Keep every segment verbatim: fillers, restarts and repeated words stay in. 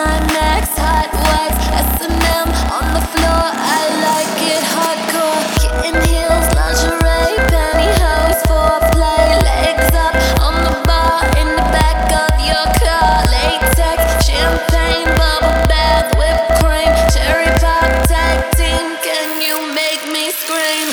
climax, hot wax, S and M on the floor. I like it hardcore. Kitten heels, lingerie, pantyhose, foreplay, legs up on the bar in the back of your car. Latex, champagne, bubble bath, whipped cream, cherry pop, tag team. Can you make me scream?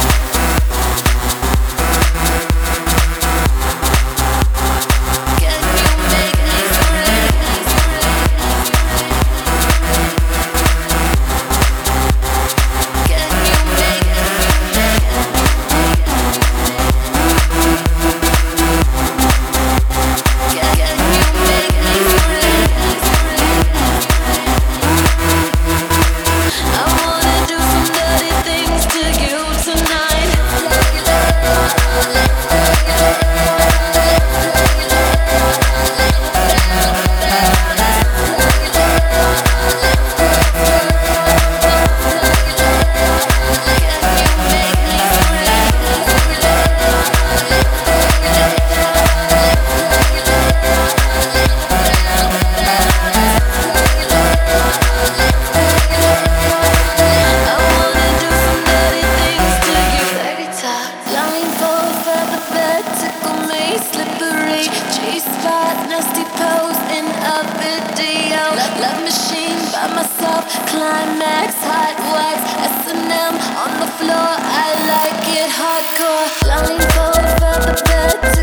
Slippery G-spot, nasty pose in a video. Love machine by myself, climax, hot wax, S and M on the floor. I like it hardcore. Blindfold for the bed.